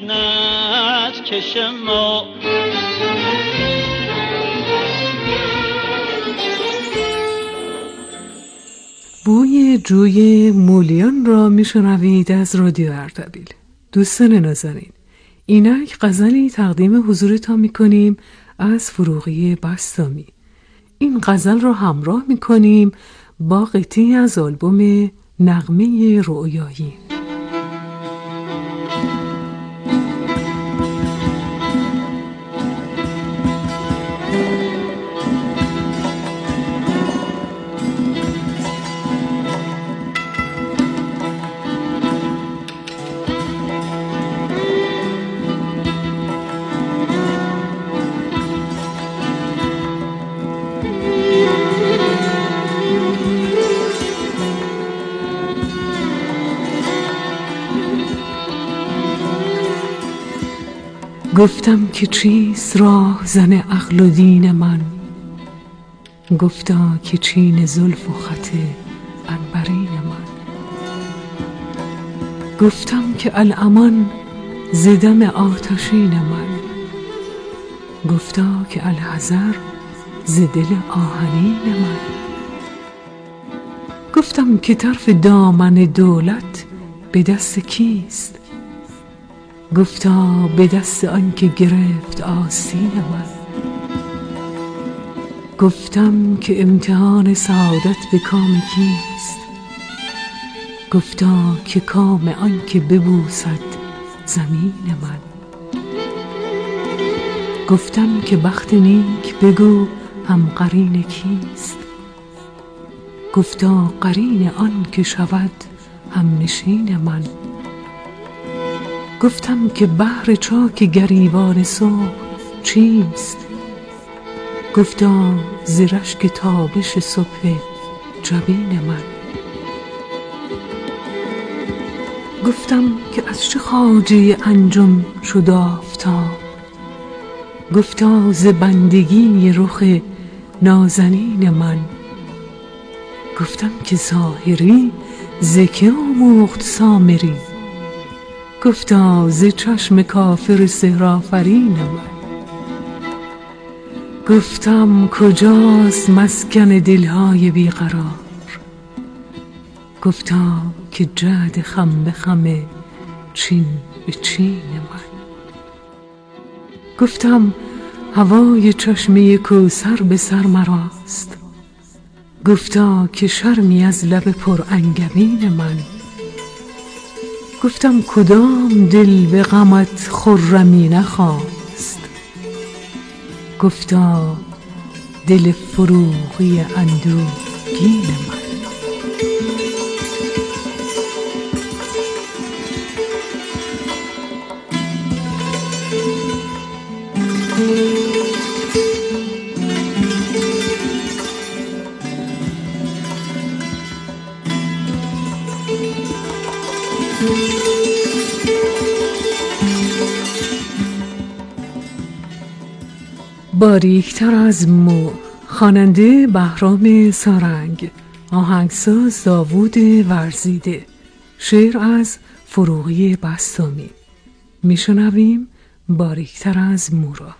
مهنت کش ما. بوی جوی مولیان را میشنوید از رادیو اردبیل. دوستان نازنین، اینک غزلی تقدیم حضورتان میکنیم از فروغی بسطامی. این غزل را همراه میکنیم با قطعی از آلبوم نغمه رؤیایی. گفتم که چیست راه زن عقل و دین من، گفتا که چین زلف و خط عنبرین من. گفتم که الامان ز دم آتشین من، گفتا که الحذر ز دل آهنین من. گفتم که طرف دامن دولت به دست کیست، گفتا به دست آن که گرفت آستین من. گفتم که امتحان سعادت به کام کیست، گفتا که کام آن که ببوسد زمین من. گفتم که بخت نیک بگو هم قرین کیست، گفتا قرین آن که شود هم نشین من. گفتم که بحر چاک گریبان صبح چیست، گفتا ز رشک تابش صبح جبین من. گفتم که از چه خواجه انجم شد آفتاب، گفتا ز بندگی رخ نازنین من. گفتم که ظاهری ز که آموخت سامری، گفتا ز چشم کافر سحرآفرین من. گفتم کجاست مسکن دلهای بیقرار، گفتا که جعد خم به خم چین به چین من. گفتم هوای چشمه کوثر به سر مراست، گفتا که شرمی از لب پر انگبین من. گفتم کدام دل به غمت خرمی نخواست، گفتا دل فروغی اندوهگین من. باریکتر از مو، خواننده بهرام سارنگ، آهنگساز داوود ورزیده، شعر از فروغی بسطامی. میشنویم باریکتر از مو را.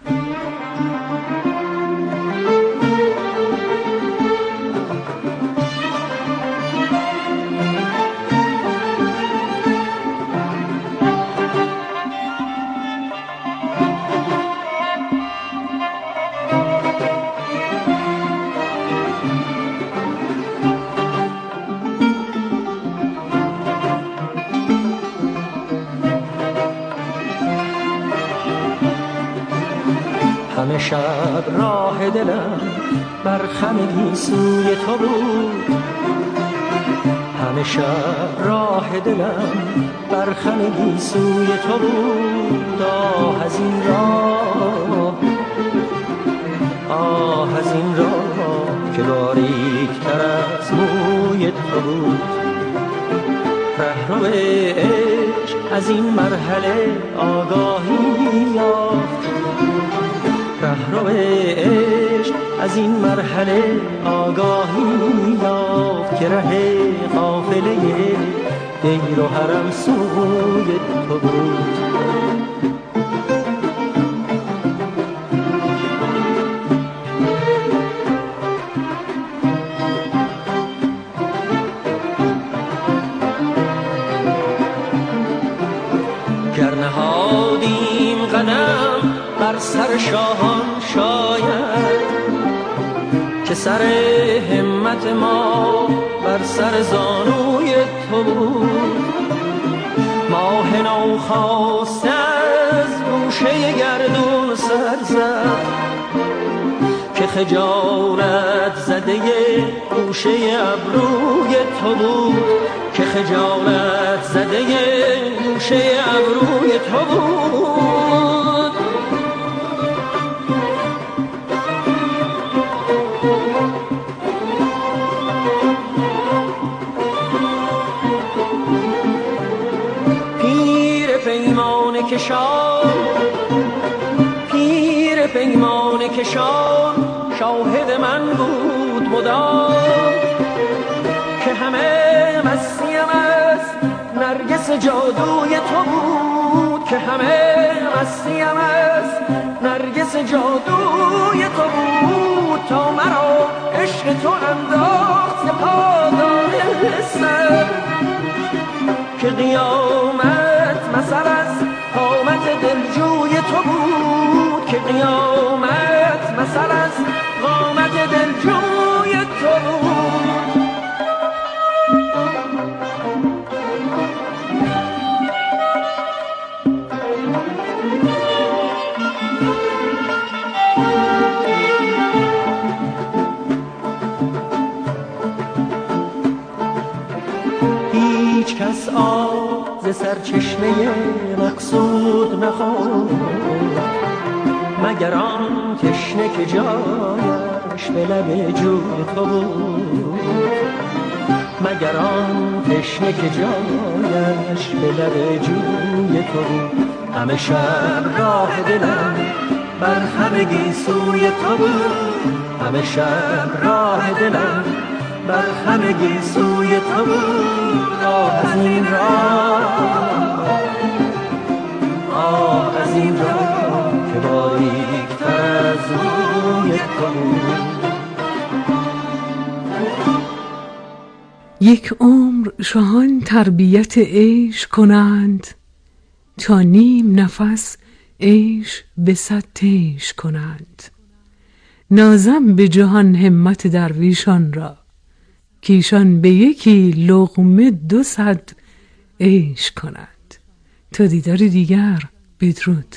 همه شب راه دلم بر خم گیسوی تو بود، همه شب راه دلم بر خم گیسوی تو بود. آه از این راه، آه از این راه که باریکتر از موی تو بود. رهرو عشق از این مرحله آگاهی یافت، رهرو عشق از این مرحله آگاهی یافت که ره قافله دیر و حرم سوی تو بود. نهادیم قدم بر سر شاهان شاید که سر همت ما بر سر زانوی تو بود. ماه نو خواست از گوشه گردون سر زد که خجالت زده گوشه ابروی تو بود، که خجالت زده گوشه ابروی تو بود. پیر پیمان کشان شاهد من بود مدام که همه مسیم از نرگس جادوی تو بود، که همه مسیم از نرگس جادوی تو بود. تا مرا عشق تو انداخت پادان سر که قیامت مثل از قامت دلجوی تو بود، که قیامت مثل از قامت دلجوی تو بود. هیچ کس آب ز سرچشمه مقصود نخورد مگر آن تشنه که جایش به لب جوی تو بود، مگر آن تشنه که جایش به لب جوی تو بود. همه شب راه دلم بر همه گیسوی تو بود، همه شب راه دلم بر همه گیسوی تو بود. آه از این راه، آه از این راه که باریک‌تر از روی تو بود. یک عمر شاهان تربیت عیش کنند تا نیم نفس عیش به صد طیش کنند. نازم به جهان همت درویشان را کیشان به یکی لقمه 200 عیش کنند. تا دیدار دیگر، بدرود.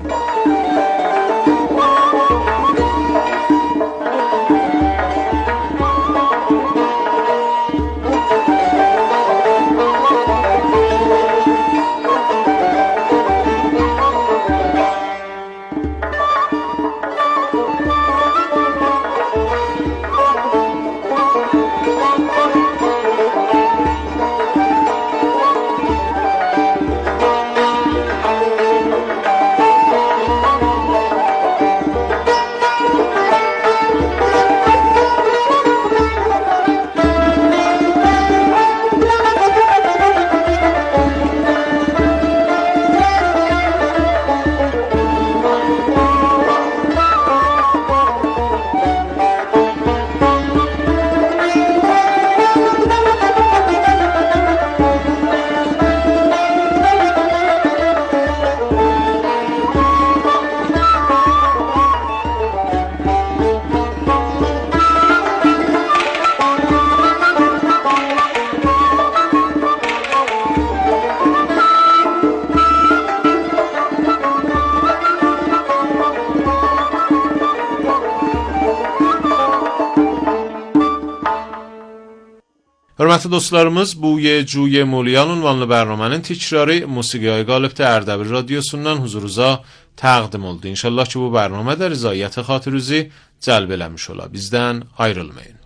Hörmətli dostlarımız, bu Yecuye Mulyan ünvanlı bərnamənin tikrarı Musiqiyə Qalibdə Ərdəbil radiosundan huzurunuza təqdim oldu. İnşallah ki, bu bərnamə də rızaiyyəti xatirinizi cəlb eləmiş ola. Bizdən ayrılmayın.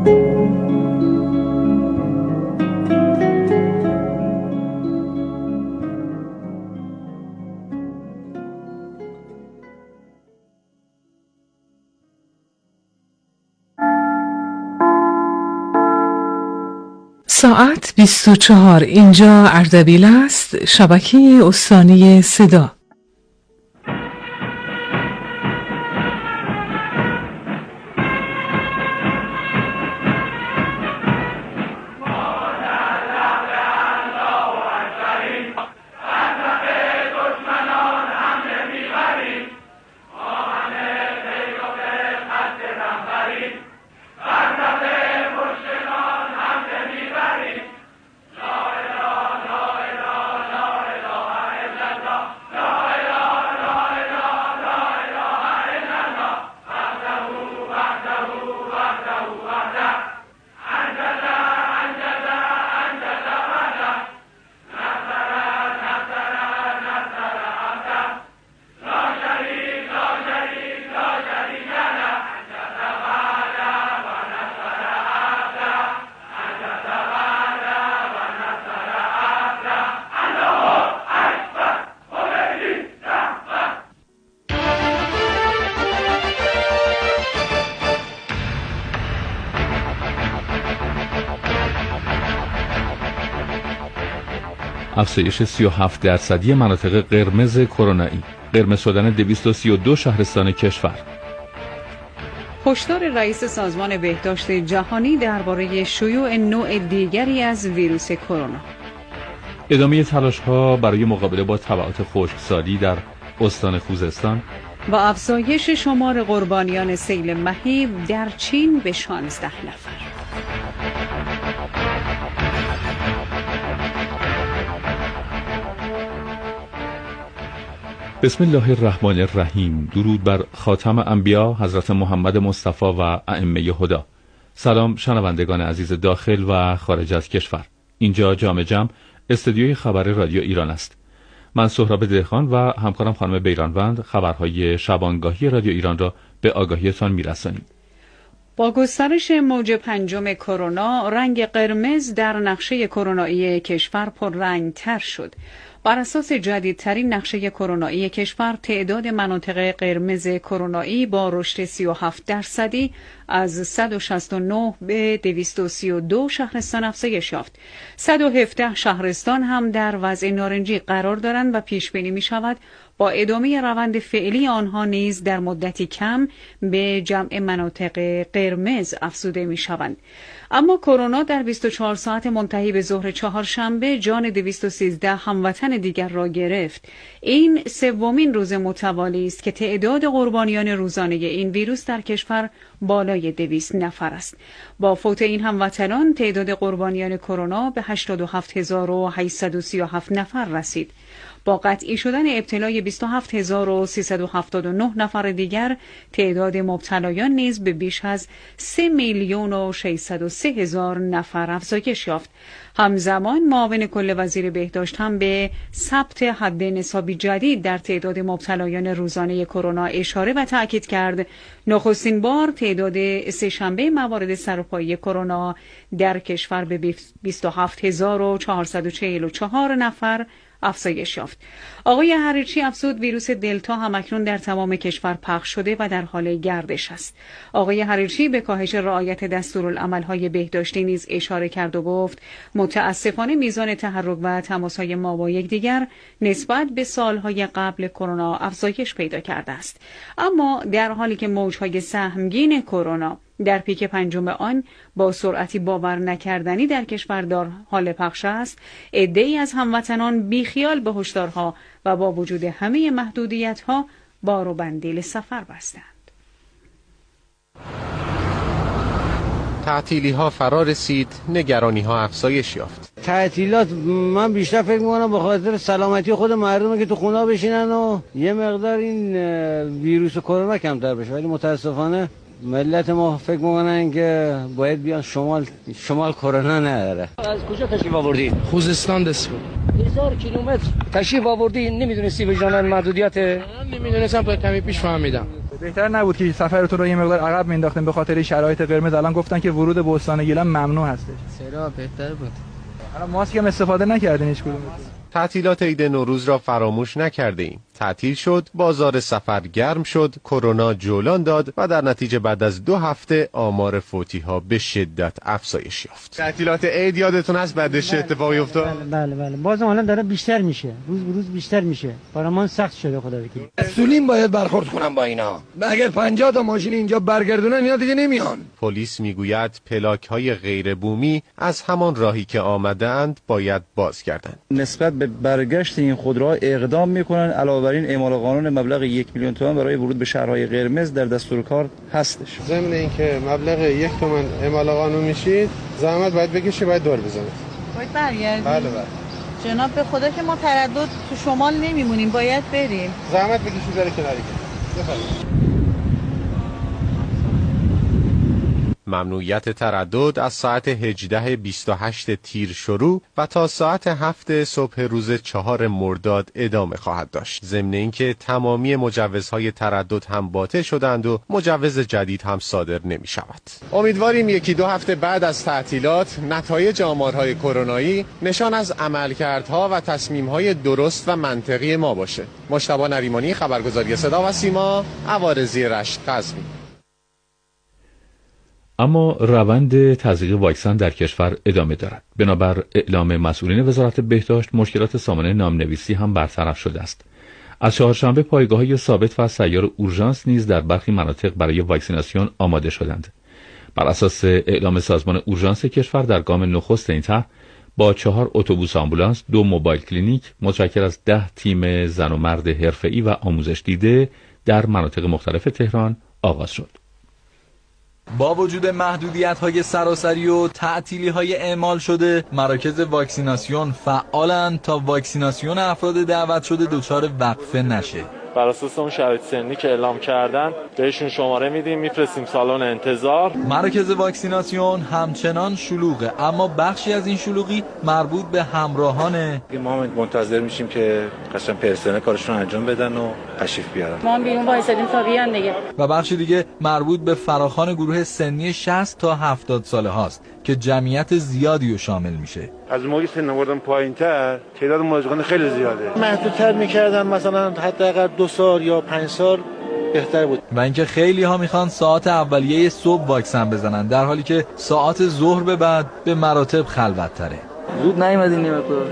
ساعت 24. اینجا اردبیل است، شبکه استانی صدا. افزایش 37% مناطق قرمز کرونایی، قرمز شدن 232 شهرستان کشور. هشدار رئیس سازمان بهداشت جهانی درباره شیوع نوع دیگری از ویروس کرونا. ادامه تلاش‌ها برای مقابله با تبعات خشکسالی در استان خوزستان و افزایش شمار قربانیان سیل مهیب در چین به 16 نفر. بسم الله الرحمن الرحیم. درود بر خاتم انبیا حضرت محمد مصطفی و ائمه هدی. سلام شنوندگان عزیز داخل و خارج از کشور. اینجا جام جم استودیوی خبر رادیو ایران است. من سهراب دهقان و همکارم خانم بیرانوند خبرهای شبانگاهی رادیو ایران را به آگاهیتان میرسانیم. با گسترش موج 5 کرونا، رنگ قرمز در نقشه کرونایی کشور پررنگ‌تر شد. بر اساس جدیدترین نقشه کرونایی کشور، تعداد مناطق قرمز کرونایی با رشد 37% از 169 به 232 شهرستان افزایش یافت. 117 شهرستان هم در وضع نارنجی قرار دارند و پیش بینی می شود با ادامه روند فعلی آنها نیز در مدتی کم به جمع مناطق قرمز افزوده می شوند. اما کرونا در 24 ساعت منتهی به ظهر چهارشنبه جان 213 هموطن دیگر را گرفت. این سومین روز متوالی است که تعداد قربانیان روزانه این ویروس در کشور بالای 200 نفر است. با فوت این هموطنان تعداد قربانیان کرونا به 87837 نفر رسید. با قطعی شدن ابتلای 27379 نفر دیگر، تعداد مبتلایان نیز به بیش از 3,603,000 نفر افزایش یافت. همزمان معاون کل وزیر بهداشت هم به ثبت حد نسبی جدید در تعداد مبتلایان روزانه کرونا اشاره و تأکید کرد. نخستین بار تعداد سه‌شنبه موارد سرپایی کرونا در کشور به 27444 نفر افزایش یافت. آقای حریچی افزود ویروس دلتا همکنون در تمام کشور پخش شده و در حال گردش است. آقای حریچی به کاهش رعایت دستورالعمل‌های بهداشتی نیز اشاره کرد و گفت متاسفانه میزان تحرک و تماس‌های ما با یکدیگر نسبت به سال‌های قبل کرونا افزایش پیدا کرده است. اما در حالی که موج‌های سهمگین کرونا در پیک 5 آن با سرعتی باور نکردنی در کشور در حال پخش است، عده‌ای از هموطنان بیخیال به هشدارها و با وجود همه محدودیت‌ها بار و بندیل سفر بستند. تعطیلی‌ها فرا رسید، نگرانی‌ها افزایش یافت. تعطیلات من بیشتر فکر می‌کنم به خاطر سلامتی خود مردمه که تو خونه بشینن و یه مقدار این ویروس کرونا کمتر بشه، ولی متاسفانه ملت ما فکر می‌کنن که باید بیان شمال کرونا نداره. از کجا تشریف آوردی؟ خوزستان دست بود. 1000 کیلومتر تشریف آوردی، نمیدونستی به جانان محدودیت؟ نمیدونستم، تا کمی پیش فهمیدم. بهتر نبود که سفرتون رو یه مقدار عقب مینداختن به خاطر شرایط قرمز؟ الان گفتن که ورود به استان گیلان ممنوع هستش. چرا بهتر بود؟ الان ماسک هم استفاده نکردین هیچ کدوم. تعطیلات عید نوروز را فراموش نکرده ایم. تعطیل شد، بازار سفر گرم شد، کرونا جولان داد و در نتیجه بعد از 2 هفته آمار فوتی‌ها به شدت افزایش یافت. تعطیلات عید یادتون هست بعدش چه اتفاقی افتاد؟ بله. بازم الان داره بیشتر میشه. روز به روز بیشتر میشه. برامون سخت شده خدا وکیل. مسئولین باید برخورد کنن با اینا. اگر 50 تا ماشین اینجا برگردونن اینا دیگه نمیان. پلیس میگوید پلاک‌های غیر بومی از همان راهی که آمدند باید بازگردند. نسبت به برگشت این خودروها اقدام میکنن. علاوه بر این اعمال قانون مبلغ 1 میلیون تومان برای ورود به شهرهای قرمز در دستور کار هستش. ضمن اینکه مبلغ 1 تومان اعمال قانون میشید، زحمت باید بکشید، باید دور بزنید. باید برگردید. بله. جناب به خدا که ما تردد تو شمال نمیمونیم، باید بریم. زحمت بکشید برای کناری. بفرمایید. ممنوعیت تردد از ساعت 18:28 تیر شروع و تا ساعت 7 صبح روز 4 مرداد ادامه خواهد داشت. ضمن اینکه تمامی مجوزهای تردد هم باطل شدند و مجوز جدید هم صادر نمی شود. امیدواریم 1-2 هفته بعد از تعطیلات نتایج آمارهای کرونایی نشان از عملکردها و تصمیمهای درست و منطقی ما باشه. مجتبی نریمانی، خبرگزاری صدا و سیما، عوارضی رشت، قزوین. اما روند تزریق واکسن در کشور ادامه دارد. بنابر اعلام مسئولین وزارت بهداشت، مشکلات سامانه نامنویسی هم برطرف شده است. از چهارشنبه پایگاه‌های ثابت و سیار اورژانس نیز در برخی مناطق برای واکسیناسیون آماده شدند. بر اساس اعلام سازمان اورژانس کشور، در گام نخست این طرح با 4 اتوبوس آمبولانس، 2 موبایل کلینیک متشکل از 10 تیم زن و مرد حرفه‌ای و آموزش دیده در مناطق مختلف تهران آغاز شد. با وجود محدودیت‌های سراسری و تعطیلی‌های اعمال شده، مراکز واکسیناسیون فعالند تا واکسیناسیون افراد دعوت شده دچار وقفه نشه. بر اساس اون شرایط سنی که اعلام کردن بهشون شماره میدیم، میفرستیم سالن انتظار. مراکز واکسیناسیون همچنان شلوغه، اما بخشی از این شلوغی مربوط به همراهانه. ما منتظر میشیم که قشنگ پرسنل کارشون انجام بدن و تشریف بیارن. ما بیرون وایسادیم تا بیان دیگه. و بخشی دیگه مربوط به فراخوان گروه سنی 60 تا 70 ساله هاست که جمعیت زیادی رو شامل میشه. از موقعی سن آوردن پایین‌تر تعداد مراجعان خیلی زیاده. محدودتر می‌کردن، مثلا حداقل 2 سال یا 5 سال بهتر بود. و اینکه خیلی ها میخوان ساعت اولیه صبح واکسن بزنن، در حالی که ساعت ظهر به بعد به مراتب خلوت‌تره. زود نیومدین نیمه‌کار.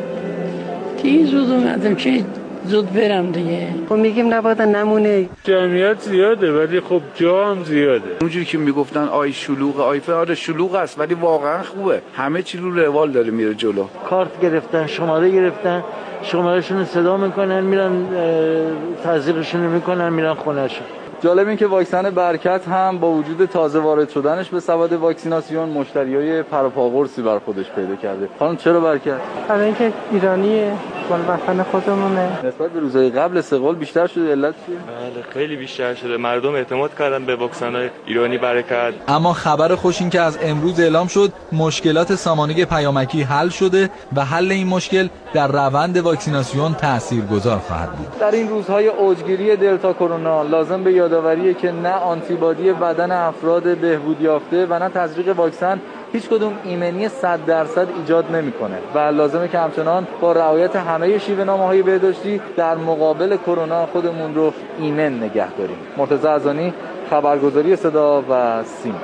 کی زود اومدم که زود برم دیگه. خب میگیم نباید نمونه. جمعیت زیاده ولی خب جا هم زیاده. اونجوری که میگفتن آی شلوغه، آی آره شلوغ است ولی واقعا خوبه. همه چی رو روال داره میره جلو. کارت گرفتن، شماره گرفتن، شمارهشون رو صدا میکنن، میرن تزریقشون میکنن، میرن خونهشون. جالب این که واکسن برکت هم با وجود تازه وارد شدنش به سبد واکسیناسیون مشتریای پروپاقرصی بر خودش پیدا کرده. خانم چرا برکت؟ برای اینکه ایرانیه، مال وطن خودمونه. نسبت به روزهای قبل استقبال بیشتر شده، علت چیه؟ بله خیلی بیشتر شده. مردم اعتماد کردن به واکسن‌های ایرانی برکت. اما خبر خوش این که از امروز اعلام شد مشکلات سامانه پیامکی حل شده و حل این مشکل در روند واکسیناسیون تاثیرگذار خواهد بود. در این روزهای اوجگیری دلتا کرونا لازم به یادآوریه که نه آنتیبادی بدن افراد بهبود یافته و نه تزریق واکسن هیچ کدوم ایمنی 100% ایجاد نمیکنه و لازمه که همچنان با رعایت همه شیوه‌نامه‌های بهداشتی در مقابل کرونا خودمون رو ایمن نگه داریم. مرتضی ازانی، خبرگزاری صدا و سیما.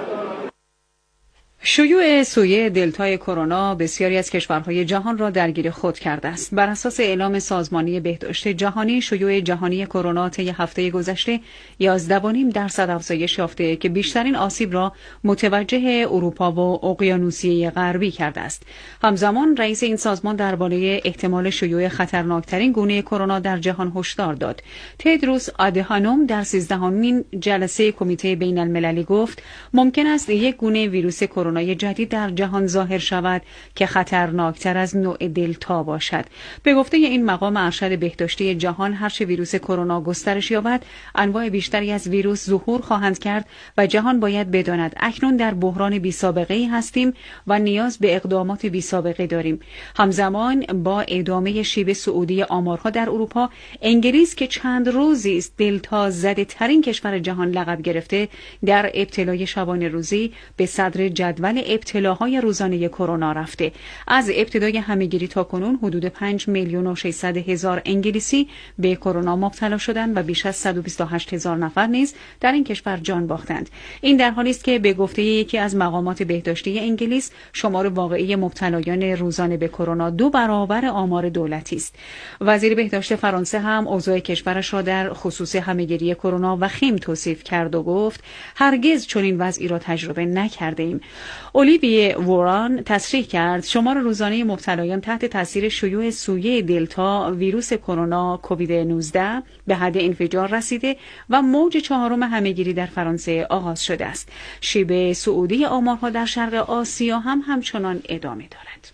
شیوع سویه دلتای کرونا بسیاری از کشورهای جهان را درگیر خود کرده است. بر اساس اعلام سازمان بهداشت جهانی، شیوع جهانی کرونا طی هفته گذشته 11.5% افزایش یافته که بیشترین آسیب را متوجه اروپا و اقیانوسیه غربی کرده است. همزمان رئیس این سازمان درباره احتمال شیوع خطرناکترین گونه کرونا در جهان هشدار داد. تدروس آدهانوم در 13مین جلسه کمیته بین المللی گفت ممکن است یک گونه ویروس کرونا کرونا جدید در جهان ظاهر شود که خطرناکتر از نوع دلتا باشد. به گفته این مقام ارشد بهداشتی جهان، هرچه ویروس کرونا گسترش یابد، انواع بیشتری از ویروس ظهور خواهند کرد و جهان باید بداند اکنون در بحران بی‌سابقه‌ای هستیم و نیاز به اقدامات بی‌سابقه داریم. همزمان با ادامه شیب صعودی آمارها در اروپا، انگلیس که چند روزی است دلتا زده ترین کشور جهان لقب گرفته، در ابتلای شبانه روزی به صدر جدول ابتلاهای روزانه کرونا رفته. از ابتدای همه‌گیری تا کنون حدود 5,600,000 انگلیسی به کرونا مبتلا شدند و بیش از 128,000 نفر نیز در این کشور جان باختند. این در حالی است که به گفته یکی از مقامات بهداشتی انگلیس، شمار واقعی مبتلایان روزانه به کرونا 2 برابر آمار دولتی است. وزیر بهداشت فرانسه هم اوضاع کشورش را در خصوص همه‌گیری کرونا وخیم توصیف کرد و گفت هرگز چنین وضعی را تجربه نکرده‌ایم. اولیویه ووران تصریح کرد شمار روزانه مبتلایان تحت تاثیر شیوع سویه دلتا ویروس کرونا کووید 19 به حد انفجار رسیده و موج 4 همه‌گیری در فرانسه آغاز شده است. شیب صعودی آمارها در شرق آسیا هم همچنان ادامه دارد.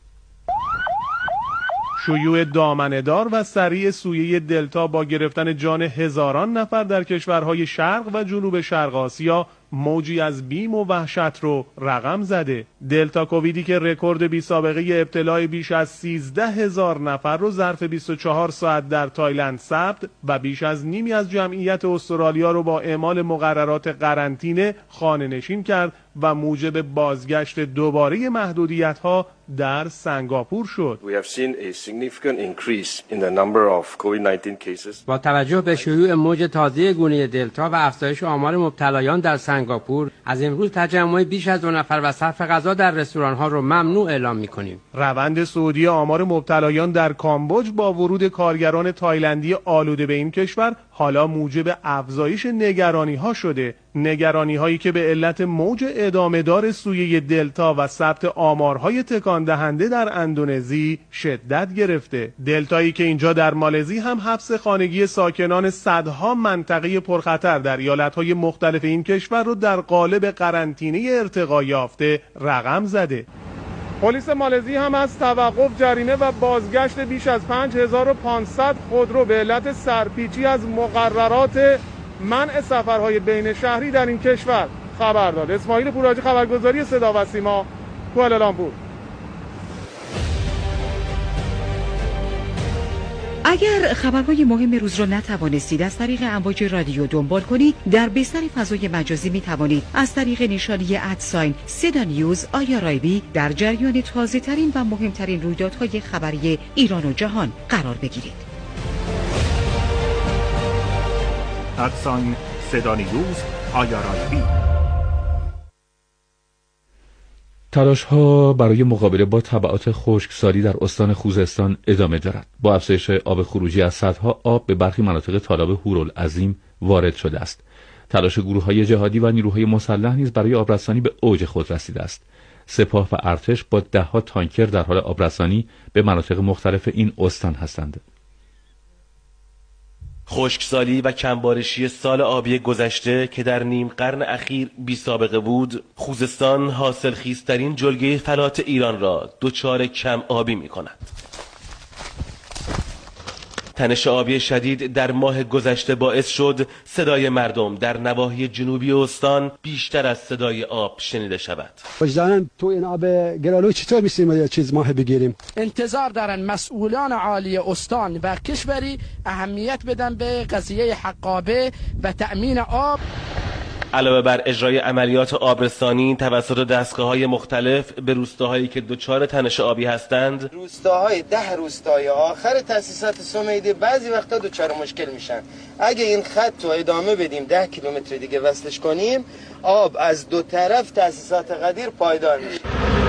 شیوع دامنه‌دار و سریع سویه دلتا با گرفتن جان هزاران نفر در کشورهای شرق و جنوب شرق آسیا موجی از بیم و وحشت رو رقم زده. دلتا کوویدی که رکورد بی سابقه ابتلای بیش از 13,000 نفر رو ظرف 24 ساعت در تایلند ثبت و بیش از نیمی از جمعیت استرالیا رو با اعمال مقررات قرنطینه خانه‌نشین کرد و موجب بازگشت دوباره محدودیت‌ها در سنگاپور شد. با توجه به شیوع موج تازه گونه دلتا و افزایش آمار مبتلایان در سنگاپور، از امروز تجمع بیش از 2 نفر و صرف غذا در رستوران‌ها رو ممنوع اعلام می‌کنیم. روند صعودی آمار مبتلایان در کامبوج با ورود کارگران تایلندی آلوده به این کشور حالا موجب افزایش نگرانی‌ها شده. نگرانی‌هایی که به علت موج ادامه‌دار سویه دلتا و ثبت آمارهای تکان دهنده در اندونزی شدت گرفته. دلتایی که اینجا در مالزی هم حبس خانگی ساکنان صدها منطقه پرخطر در ایالت‌های مختلف این کشور رو در قالب قرنطینه ارتقا یافته رقم زده. پلیس مالزی هم از توقف، جریمه و بازگشت بیش از 5500 خودرو به علت سرپیچی از مقررات منع سفرهای بین شهری در این کشور خبر داد. اسماعیل پوراجی، خبرگزاری صدا و سیما، کوالالامپور. اگر خبرهای مهم روز را نتوانستید از طریق امواج رادیو دنبال کنید، در بستر فضای مجازی می توانید از طریق نشانی ادساین صدا نیوز آیارایبی در جریان تازه ترین و مهمترین رویدادهای خبری ایران و جهان قرار بگیرید. ادساین صدا نیوز آیارایبی. تلاش‌ها برای مقابله با تبعات خشکسالی در استان خوزستان ادامه دارد. با افزایش آب خروجی از سدها، آب به برخی مناطق تالاب هورالعظیم وارد شده است. تلاش گروه‌های جهادی و نیروهای مسلح نیز برای آبرسانی به اوج خود رسیده است. سپاه و ارتش با ده‌ها تانکر در حال آبرسانی به مناطق مختلف این استان هستند. خشکسالی و کمبارشی سال آبی گذشته که در نیم قرن اخیر بی سابقه بود، خوزستان حاصلخیزترین جلگه فلات ایران را دچار کم آبی می کند. تنش آبی شدید در ماه گذشته باعث شد صدای مردم در نواحی جنوبی استان بیشتر از صدای آب شنیده شود. وجداناً تو این آب گلالود چطور می‌تونیم یه چیز ماه بگیریم؟ انتظار دارن مسئولان عالی استان و کشوری اهمیت بدن به قضیه حقابه و تأمین آب. علاوه بر اجرای عملیات آبرسانی توسط دستگاه‌های مختلف به روستاهایی که دچار تنش آبی هستند، روستاهای 10 روستای آخر تأسیسات سمیده بعضی وقتا دچار مشکل میشن. اگه این خط رو ادامه بدیم 10 کیلومتر دیگه وصلش کنیم، آب از دو طرف تأسیسات قدیر پایدار میشه.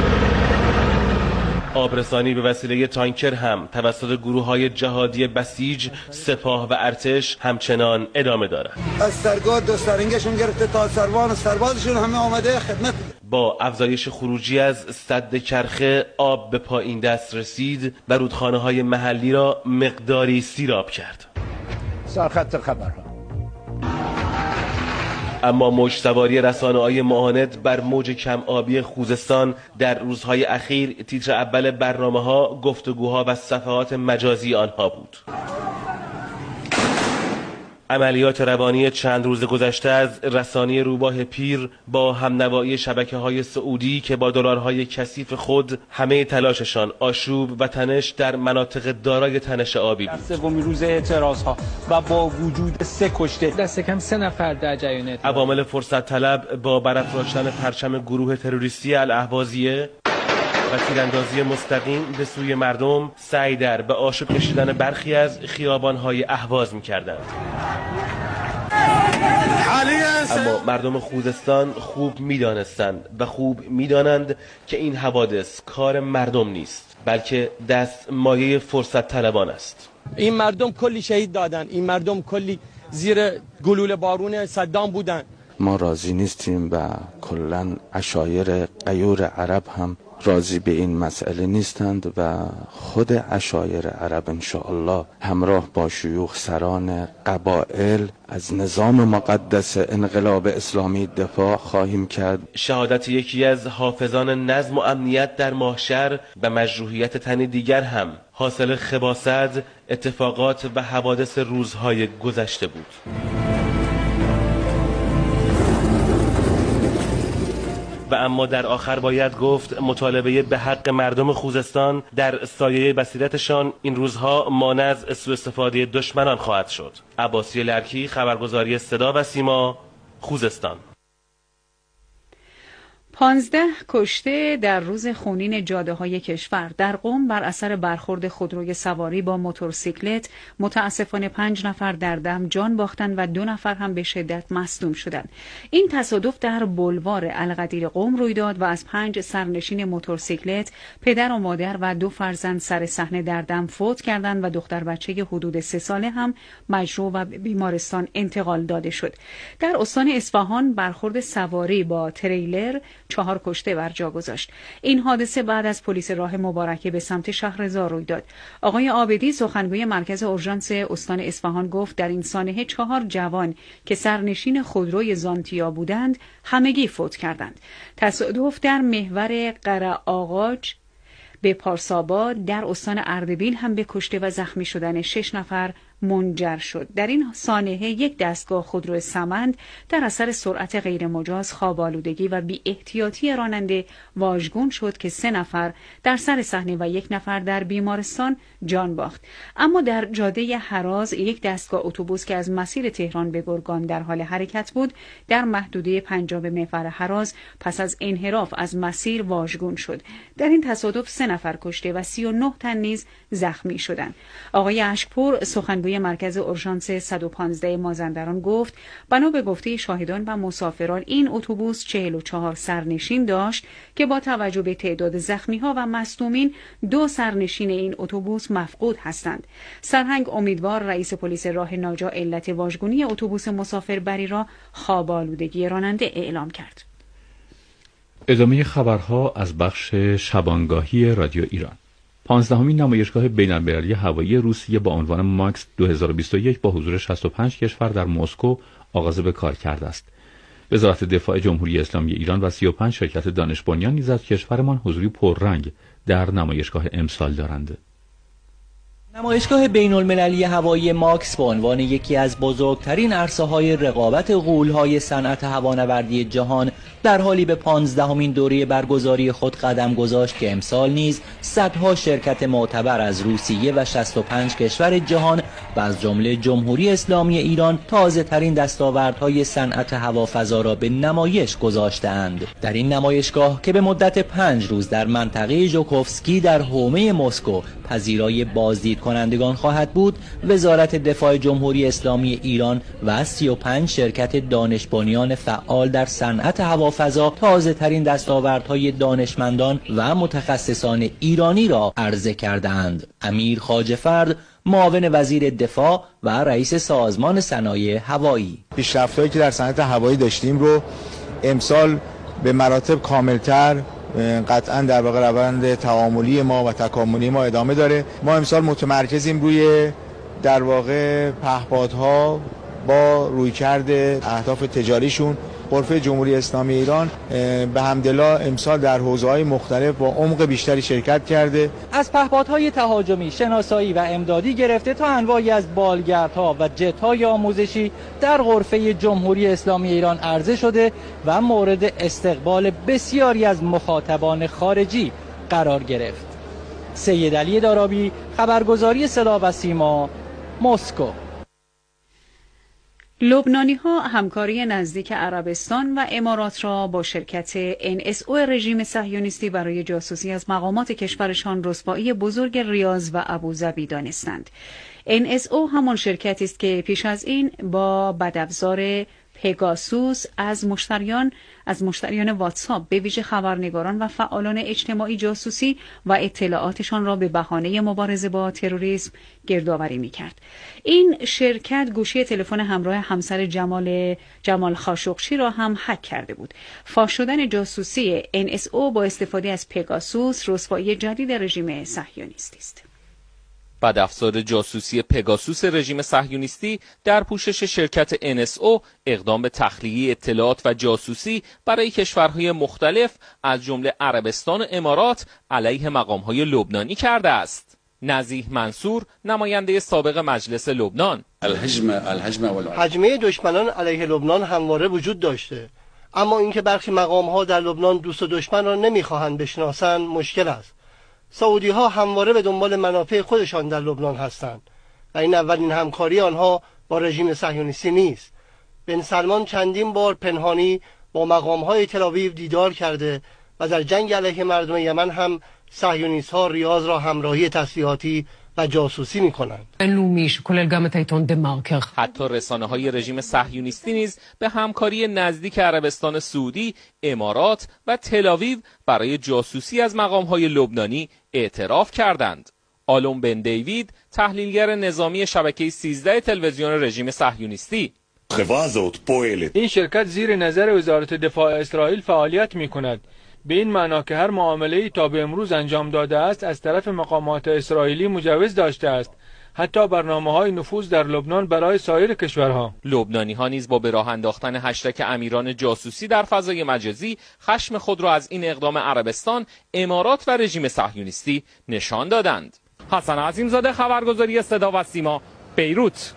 آبرسانی به وسیله تانکر هم توسط گروه‌های جهادی بسیج، سپاه و ارتش همچنان ادامه دارد. از سرگاه دو سرنگشون گرفته تا سروان و سربازشون همه آمده خدمت. با افزایش خروجی از سد کرخه، آب به پایین دست رسید و رودخانه‌های محلی را مقداری سیراب کرد. سرخط خبرها. اما موج سواری رسانه‌های معاند بر موج کم آبی خوزستان در روزهای اخیر تیتر اول برنامه‌ها، گفتگوها و صفحات مجازی آنها بود. عملیات روانی چند روز گذشته از رسانه روباه پیر با همنوایی شبکه‌های سعودی که با دلارهای کثیف خود همه تلاششان آشوب و تنش در مناطق دارای تنش آبی بود. سومین روز اعتراضها و با وجود 3 کشته، دست کم 3 نفر در جریان اعتراض. عوامل فرصت طلب با برافراشتن پرچم گروه تروریستی الاهوازیه و تیراندازی مستقیم به سوی مردم سعی در به آشوب کشیدن برخی از خیابان‌های اهواز می‌کردند. اما مردم خوزستان خوب می‌دانستند و خوب می‌دانند که این حوادث کار مردم نیست، بلکه دست مایه فرصت طلبان است. این مردم کلی شهید دادن، این مردم کلی زیر گلوله بارون صدام بودن. ما راضی نیستیم و کلاً عشایر غیور عرب هم راضی به این مسئله نیستند و خود عشایر عرب انشاءالله همراه با شیوخ سران قبائل از نظام مقدس انقلاب اسلامی دفاع خواهیم کرد. شهادت یکی از حافظان نظم و امنیت در ماهشهر و مجروحیت تن دیگر هم حاصل خباثت، اتفاقات و حوادث روزهای گذشته بود. و اما در آخر باید گفت مطالبه به حق مردم خوزستان در سایه بصیرتشان این روزها مانع از سوء استفاده دشمنان خواهد شد. عباسی لرکی، خبرگزاری صدا و سیما، خوزستان. 15 کشته در روز خونین جاده‌های کشور. در قم بر اثر برخورد خودروی سواری با موتورسیکلت متاسفانه 5 نفر در دم جان باختند و 2 نفر هم به شدت مصدوم شدند. این تصادف در بولوار القدیر قم روی داد و از 5 سرنشین موتورسیکلت پدر و مادر و 2 فرزند سر صحنه در دم فوت کردند و دختر بچه حدود 3 ساله هم مجروح و بیمارستان انتقال داده شد. در استان اصفهان برخورد سواری با تریلر 4 کشته بر جا گذاشت. این حادثه بعد از پلیس راه مبارکه به سمت شهرضا روی داد. آقای عابدی سخنگوی مرکز اورژانس استان اصفهان گفت در این سانحه 4 جوان که سرنشین خودروی زانتیا بودند همگی فوت کردند. تصادف در محور قره‌آقاج به پارساباد در استان اردبیل هم به کشته و زخمی شدن 6 نفر منجر شد. در این سانحه یک دستگاه خودرو سمند در اثر سرعت غیرمجاز، خواب‌آلودگی و بی احتیاطی راننده واژگون شد که 3 نفر در سر صحنه و 1 نفر در بیمارستان جان باخت. اما در جاده هراز یک دستگاه اتوبوس که از مسیر تهران به گرگان در حال حرکت بود در محدوده پنجاب محور هراز پس از انحراف از مسیر واژگون شد. در این تصادف 3 نفر کشته و 39 تن نیز زخمی شدند. آقای اشکپور سخنگوی مرکز اورژانس 115 مازندران گفت بنا به گفته شاهدان و مسافران این اتوبوس 44 سرنشین داشت که با توجه به تعداد زخمی‌ها و مصدومین 2 سرنشین این اتوبوس مفقود هستند. سرهنگ امیدوار رئیس پلیس راه ناجا علت واژگونی اتوبوس مسافربری را خواب‌آلودگی راننده اعلام کرد. ادامه خبرها از بخش شبانگاهی رادیو ایران. 15مین نمایشگاه بین‌المللی هوایی روسیه با عنوان ماکس 2021 با حضور 65 کشور در مسکو آغاز به کار کرده است. وزارت دفاع جمهوری اسلامی ایران و 35 شرکت دانش بنیان نیز از کشورمان حضوری پررنگ در نمایشگاه امسال دارند. نمایشگاه بین‌المللی هوایی ماکس به عنوان یکی از بزرگترین عرصه‌های رقابت غول‌های صنعت هوانوردی جهان در حالی به 15مین دوره برگزاری خود قدم گذاشت که امسال نیز صدها شرکت معتبر از روسیه و 65 کشور جهان و از جمله جمهوری اسلامی ایران تازه‌ترین دستاوردهای صنعت هوافضا را به نمایش گذاشته‌اند. در این نمایشگاه که به مدت 5 روز در منطقه ژوکوفسکی در حومه مسکو پذیرای بازدید کنندگان خواهد بود، وزارت دفاع جمهوری اسلامی ایران و 35 شرکت دانش بنیان فعال در صنعت هوافضا تازه‌ترین دستاوردهای دانشمندان و متخصصان ایرانی را عرضه کردند. امیر خواجه‌فرد معاون وزیر دفاع و رئیس سازمان صنایع هوایی پیشرفت‌هایی که در صنعت هوایی داشتیم رو امسال به مراتب کاملتر قطعا در واقع روند تعاملی ما و تکاملی ما ادامه داره. ما امسال متمرکزیم روی در واقع پهپادها با رویکرد اهداف تجاریشون غرفه جمهوری اسلامی ایران به حمدالله امسال در حوزه‌های مختلف با عمق بیشتری شرکت کرده. از پهپادهای تهاجمی، شناسایی و امدادی گرفته تا انواعی از بالگردها و جت‌های آموزشی در غرفه جمهوری اسلامی ایران عرضه شده و مورد استقبال بسیاری از مخاطبان خارجی قرار گرفت. سید علی دارابی، خبرگزاری صدا و سیما، مسکو. لبنانی‌ها همکاری نزدیک عربستان و امارات را با شرکت NSO رژیم صهیونیستی برای جاسوسی از مقامات کشورشان رسوایی بزرگ ریاض و ابوظبی دانستند. NSO همان شرکتی است که پیش از این با بدافزار پگاسوس از مشتریان واتساپ به ویژه خبرنگاران و فعالان اجتماعی جاسوسی و اطلاعاتشان را به بهانه مبارزه با تروریسم گردآوری می‌کرد. این شرکت گوشی تلفن همراه همسر جمال خاشقچی را هم هک کرده بود. فاش شدن جاسوسی NSO با استفاده از پگاسوس رسوایی جدید رژیم صهیونیستی است. بدافزار جاسوسی پگاسوس رژیم صهیونیستی در پوشش شرکت NSO اقدام به تخلیه اطلاعات و جاسوسی برای کشورهای مختلف از جمله عربستان و امارات علیه مقامهای لبنانی کرده است. نزیه منصور، نماینده سابق مجلس لبنان: هجمه دشمنان علیه لبنان همواره وجود داشته، اما اینکه برخی مقامها در لبنان دوست و دشمن را نمیخواهند بشناسند مشکل است. سعودی ها همواره به دنبال منافع خودشان در لبنان هستند و این اولین همکاری آنها با رژیم صهیونیستی نیست. بن سلمان چندین بار پنهانی با مقام های تل‌آویو دیدار کرده و در جنگ علیه مردم یمن هم صهیونیست ها ریاض را همراهی تسلیحاتی و جاسوسی می کنند. حتی رسانه های رژیم صهیونیستی نیز به همکاری نزدیک عربستان سعودی، امارات و تل‌آویو برای جاسوسی از مقام های لبنانی اعتراف کردند. آلون بن دیوید، تحلیلگر نظامی شبکه 13 تلویزیون رژیم صهیونیستی: این شرکت زیر نظر وزارت دفاع اسرائیل فعالیت می کند، به این معنا که هر معامله‌ای تا به امروز انجام داده است از طرف مقامات اسرائیلی مجوز داشته است، حتی برنامه‌های نفوذ در لبنان برای سایر کشورها. لبنانی‌ها نیز با به راه انداختن هشتگ امیران جاسوسی در فضای مجازی خشم خود را از این اقدام عربستان، امارات و رژیم صهیونیستی نشان دادند. حسن عظیمزاده، خبرگزاری صدا و سیما، بیروت.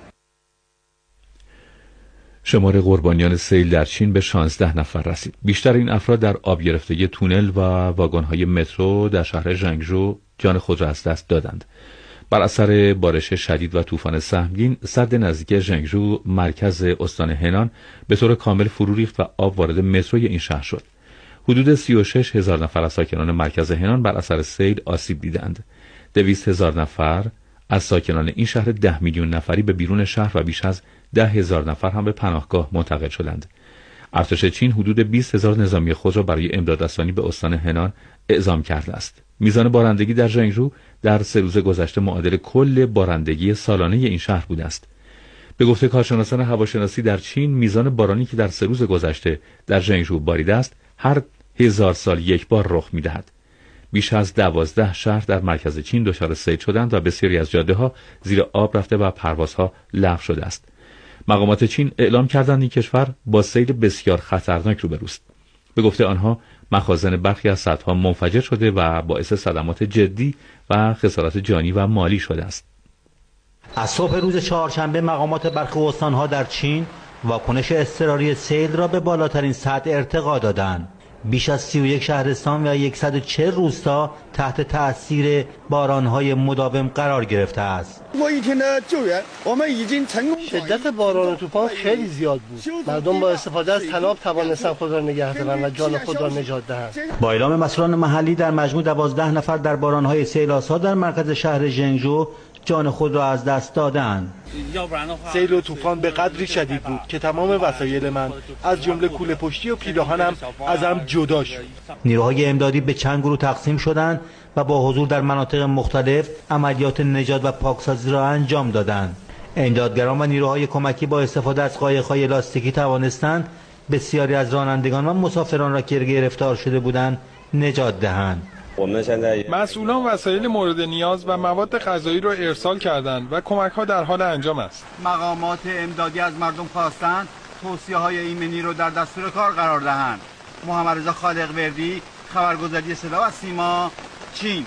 شمار قربانیان سیل در چین به 16 نفر رسید. بیشتر این افراد در آب گرفتگی تونل و واگن‌های مترو در شهر ژنگژو جان خود را از دست دادند. بر اثر بارش شدید و طوفان سهمگین، سد نزدیک ژنگژو مرکز استان هنان به طور کامل فرو ریخت و آب وارد متروی این شهر شد. حدود 36,000 نفر از ساکنان مرکز هنان بر اثر سیل آسیب دیدند. 200,000 نفر از ساکنان این شهر 10 میلیون نفری به بیرون شهر و بیش از 10,000 نفر هم به پناهگاه منتقل شدند. ارتش چین حدود 20,000 نظامی خود را برای امدادرسانی به استان هنان اعزام کرده است. میزان بارندگی در ژنگژو در 3 روز گذشته معادل کل بارندگی سالانه این شهر بوده است. به گفته کارشناسان هواشناسی در چین، میزان بارانی که در 3 روز گذشته در ژنگژو باریده است، هر 1000 سال یک بار رخ می‌دهد. بیش از 12 شهر در مرکز چین دچار سیل شدند و بسیاری از جاده‌ها زیر آب رفته و پروازها لغو شده است. مقامات چین اعلام کردند این کشور با سیل بسیار خطرناک روبروست. به گفته آنها، مخازن برخی از سدها منفجر شده و باعث صدمات جدی و خسارات جانی و مالی شده است. از صبح روز چهارشنبه مقامات برخی استان‌ها در چین واکنش اضطراری سیل را به بالاترین سطح ارتقا دادند. بیش از 31 شهرستان و 140 روستا تحت تأثیر باران‌های مداوم قرار گرفته است. شدت باران و طوفان خیلی زیاد بود. مردم با استفاده از طناب توانستند خود را نگه دارند و جان خود را نجات دهند. با اعلام مسئولان محلی در مجموع 12 نفر در باران‌های سیل‌آسا در مرکز شهر ژنگژو جان خود را از دست دادند. سیل و طوفان به قدری شدید بود که تمام وسایل من از جمله کوله پشتی و پیراهنم ازم جدا شد. نیروهای امدادی به چند گروه تقسیم شدند و با حضور در مناطق مختلف عملیات نجات و پاکسازی را انجام دادند. امدادگران و نیروهای کمکی با استفاده از قایق‌های لاستیکی توانستند بسیاری از رانندگان و مسافران را که گرفتار شده بودند نجات دهند. مسئولان وسایل مورد نیاز و مواد غذایی را ارسال کردند و کمک‌ها در حال انجام است. مقامات امدادی از مردم خواستند توصیه‌های ایمنی را در دستور کار قرار دهند. محمد رضا خالق‌وردی، خبرگزاری صدا و سیما، چین.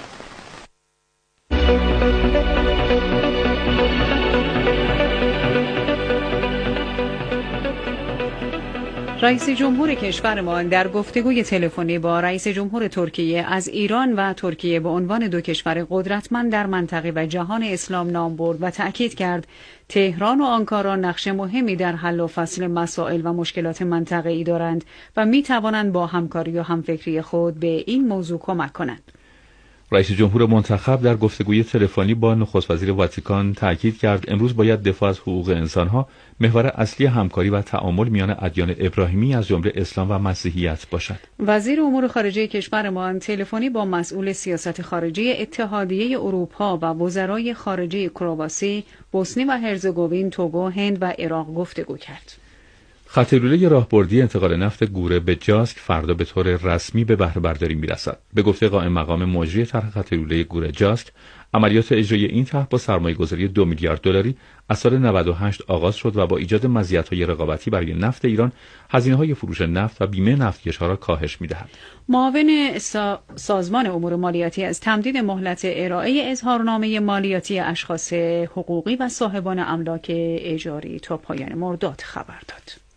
رئیس جمهور کشورمان در گفتگوی تلفنی با رئیس جمهور ترکیه از ایران و ترکیه به عنوان دو کشور قدرتمند در منطقه و جهان اسلام نام برد و تأکید کرد تهران و آنکارا نقش مهمی در حل و فصل مسائل و مشکلات منطقه‌ای دارند و می توانند با همکاری و همفکری خود به این موضوع کمک کنند. رئیس جمهور منتخب در گفتگوی تلفنی با نخست وزیر واتیکان تأکید کرد امروز باید دفاع از حقوق انسان‌ها محور اصلی همکاری و تعامل میان ادیان ابراهیمی از جمله اسلام و مسیحیت باشد. وزیر امور خارجه کشورمان تلفنی با مسئول سیاست خارجی اتحادیه اروپا و وزرای خارجه کرواسی، بوسنی و هرزگوین، توگو، هند و عراق گفتگو کرد. خط لوله راهبردی انتقال نفت گوره به جاسک فردا به طور رسمی به بهره برداری میرسد. به گفته قائم مقام مجری طرح خط لوله گوره جاسک، عملیات اجرایی این طرح با سرمایه‌گذاری 2 میلیارد دلاری از سال 98 آغاز شد و با ایجاد مزیت‌های رقابتی برای نفت ایران، هزینه‌های فروش نفت و بیمه نفتکش‌ها را کاهش می‌دهد. معاون سازمان امور مالیاتی از تمدید مهلت ارائه اظهارنامه مالیاتی اشخاص حقوقی و صاحبان املاک اجاری تا پایان مرداد خبر داد.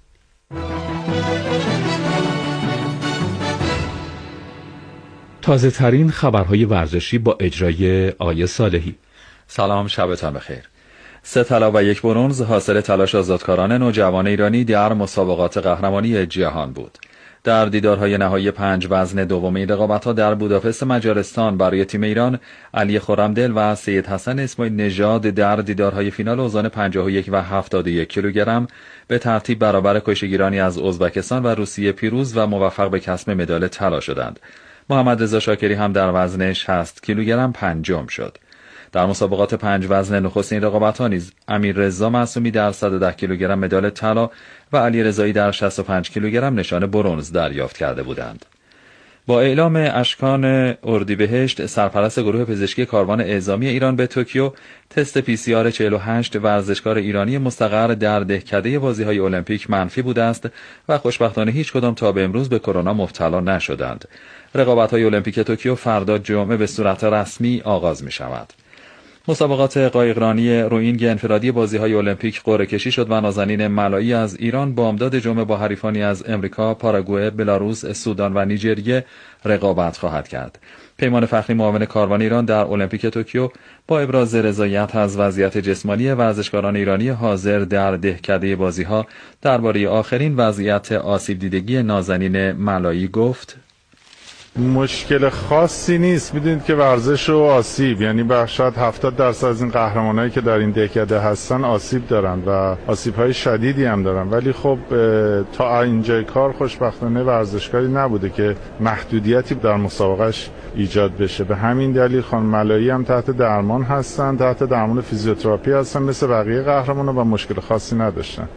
تازه ترین خبرهای ورزشی با اجرای آیه صالحی. سلام، شبتان بخیر. 3 طلا و 1 برنز حاصل تلاش آزادکاران نوجوان ایرانی در مسابقات قهرمانی جهان بود. در دیدارهای نهایی 5 وزن دوم این رقابت‌ها در بوداپست مجارستان برای تیم ایران، علی خرمدل و سید حسن اسماعیل نژاد در دیدارهای فینال اوزان 51 و 71 کیلوگرم به ترتیب برابر کشتیگیرانی از ازبکستان و روسیه پیروز و موفق به کسب مدال طلا شدند. محمد رضا شاکری هم در وزن 60 کیلوگرم پنجم شد. در مسابقات 5 وزن نخست این رقابت‌ها نیز امیررضا معصومی در 110 کیلوگرم مدال طلا و علی رضایی در 65 کیلوگرم نشان برنز دریافت کرده بودند. با اعلام اشکان اردیبهشت، سرپرست گروه پزشکی کاروان اعزامی ایران به توکیو، تست PCR 48 ورزشکار ایرانی مستقر در دهکده بازی‌های المپیک منفی بوده است و خوشبختانه هیچ کدام تا به امروز به کرونا مبتلا نشدند. رقابت‌های المپیک توکیو فردا جمعه به صورت رسمی آغاز می‌شود. مسابقات قایقرانی روئینگ انفرادی بازی‌های المپیک قرعه کشی شد و نازنین ملایی از ایران بامداد جمعه با حریفانی از امریکا، پاراگوئه، بلاروس، سودان و نیجریه رقابت خواهد کرد. پیمان فخری معاون کاروان ایران در المپیک توکیو با ابراز رضایت از وضعیت جسمانی ورزشکاران ایرانی حاضر در دهکده بازی‌ها درباره آخرین وضعیت آسیب دیدگی نازنین ملایی گفت: مشکل خاصی نیست. میدونید که ورزش و آسیب، یعنی شاید 70% از این قهرمانایی که در این دهکده هستن آسیب دارن و آسیب‌های شدیدی هم دارن، ولی خب تا اینجای کار خوشبختانه ورزشکاری نبوده که محدودیتی در مسابقهش ایجاد بشه. به همین دلیل خانم ملایی هم تحت درمان هستن، تحت درمان فیزیوتراپی هستن مثل بقیه قهرمانا و مشکل خاصی نداشتن.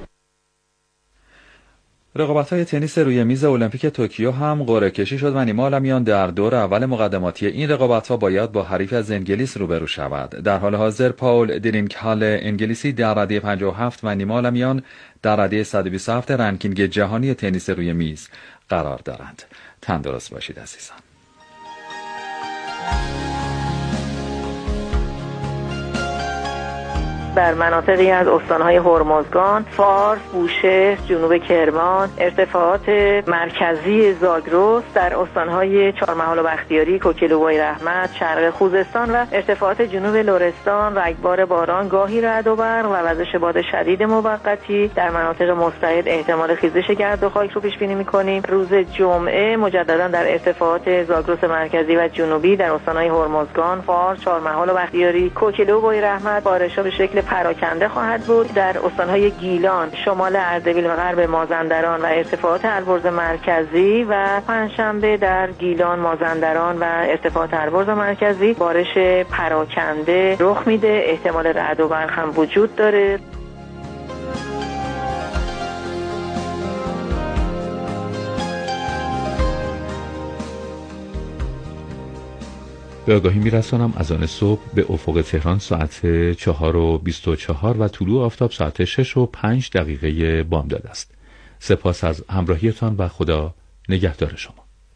رقابت‌های تنیس روی میز المپیک توکیو هم قرعه کشی شد و نیما عالمیان در دور اول مقدماتی این رقابت‌ها باید با حریف از انگلیس روبرو شود. در حال حاضر پاول درینکهال انگلیسی در رده 57 و نیما عالمیان در رده 127 رنکینگ جهانی تنیس روی میز قرار دارند. تندرست باشید عزیزان. در مناطقی از استانهای هرمزگان، فارس، بوشهر، جنوب کرمان، ارتفاعات مرکزی زاگرس، در استانهای چهارمحال و بختیاری، کوکیل و بویراحمد، شرق خوزستان و ارتفاعات جنوب لرستان رگبار باران، گاهی رعد و برق و وزش باد شدید موقتی. در مناطق مستعد احتمال خیزش گرد و خاک رو پیش بینی می‌کنیم. روز جمعه مجددا در ارتفاعات زاگرس مرکزی و جنوبی در استانهای هرمزگان، فارس، چهارمحال و بختیاری، کوکیل و بویراحمد بارش‌ها به شکل پراکنده خواهد بود. در استانهای گیلان، شمال اردبیل و غرب مازندران و ارتفاعات البرز مرکزی و پنجشنبه در گیلان، مازندران و ارتفاعات البرز مرکزی بارش پراکنده رخ میده. احتمال رعد و برق هم وجود داره. به آگاهی میرسانم از آن صبح به افق تهران ساعت 4:24 و طلوع آفتاب ساعت 6:05 بامداد است. سپاس از همراهیتان و خدا نگهدار شما.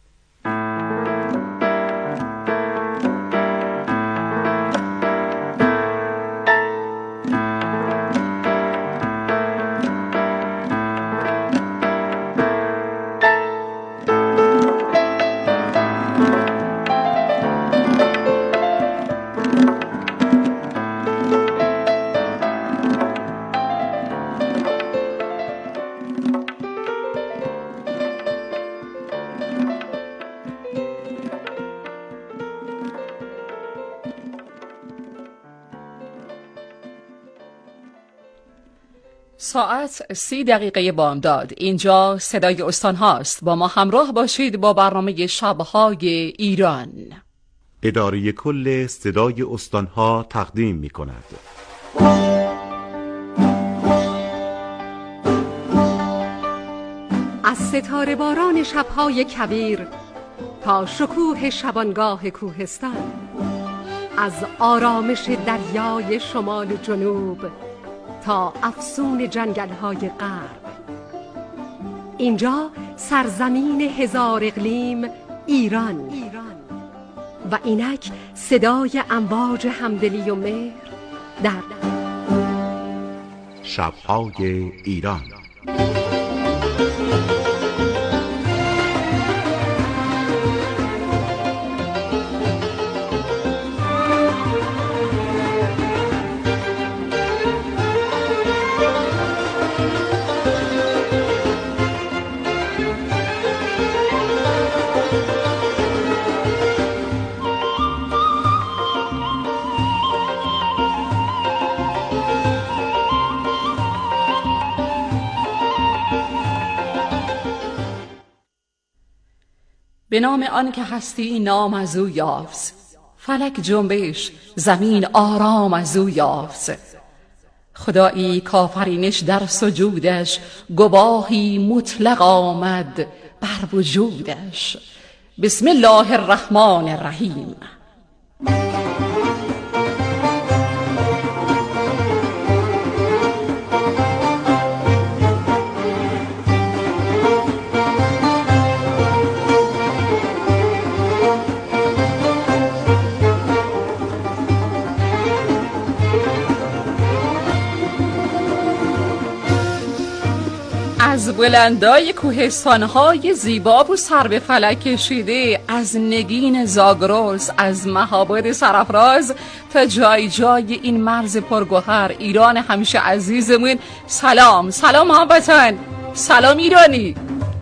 ساعت 30 بامداد. اینجا صدای استان هاست. با ما همراه باشید با برنامه شب‌های ایران. اداره کل صدای استان ها تقدیم می کند. از ستاره باران شب‌های کویر تا شکوه شبانگاه کوهستان، از آرامش دریای شمال و جنوب تا افسون جنگل‌های غرب، اینجا سرزمین هزار اقلیم ایران و اینک صدای امواج همدلی و مهر در شب‌های ایران. به نام آن که هستی نام از او یافت، فلک جنبش زمین آرام از او یافت. خدایی کافرینش در سجودش، گواهی مطلق آمد بر وجودش. بسم الله الرحمن الرحیم. از بلندای کوهستان‌های زیبا و سر به فلک کشیده، از نگین زاگرس، از مهاباد سرافراز تا جای جای این مرز پرگوهر ایران همیشه عزیزمون، سلام سلام هموطن، سلام ایرانی.